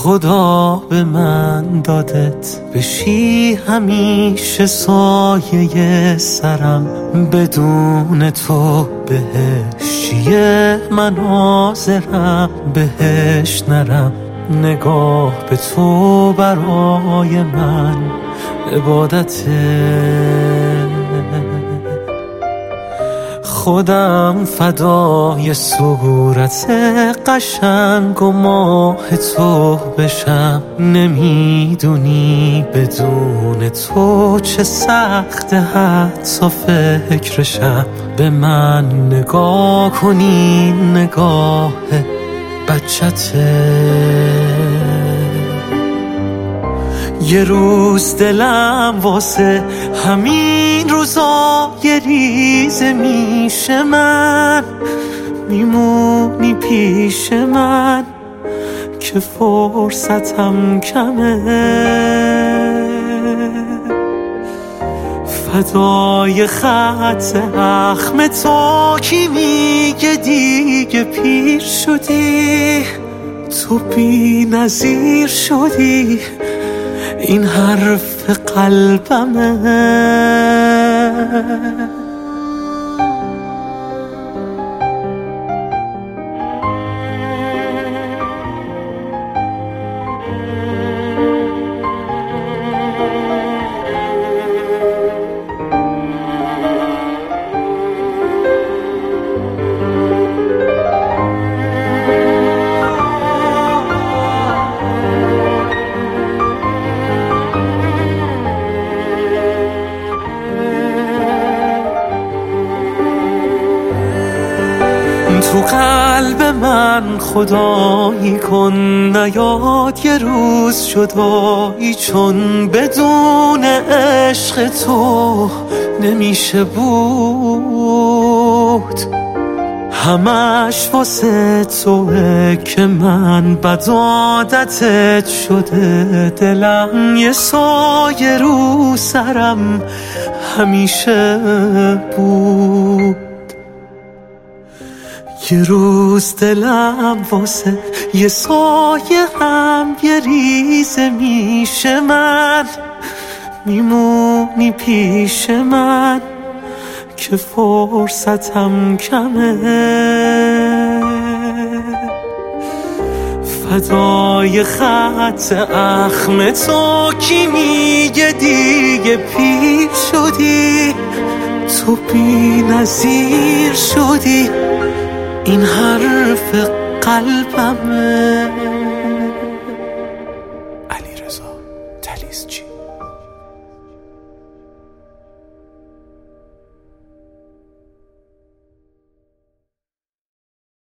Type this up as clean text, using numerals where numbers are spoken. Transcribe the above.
خدا به من دادت بشی همیشه سایه سرم، بدون تو بهش چیه من حاضرم بهش نرم. نگاه به تو برای من عبادته، خودم فدای صورت قشنگ و ماه تو بشم. نمیدونی بدون تو چه سخته حتی فکرشم. به من نگاه کنی نگاه بچته، یه روز دلم واسه همین روزای ریزه میشه من، میمونی پیش من که فرصتم کمه. فدای خط اخم تو کی میگه دیگه پیر شدی، تو بی نظیر شدی، این حرف قلبمه. تو قلب من خدایی کن، نیاد یه روز جدایی، چون بدون عشق تو نمیشه بود. همش واسه توه که من بد عادتت شده، دلم یه سایه رو سرم همیشه بود. یه روز دلم واسه یه سایه هم یه ریزه میشه من، میمونی پیش من که فرصتم کمه. فدای خط اخم تو کی میگه دیگه پیر شدی، تو بی نظیر شدی، این حرف قلبمه.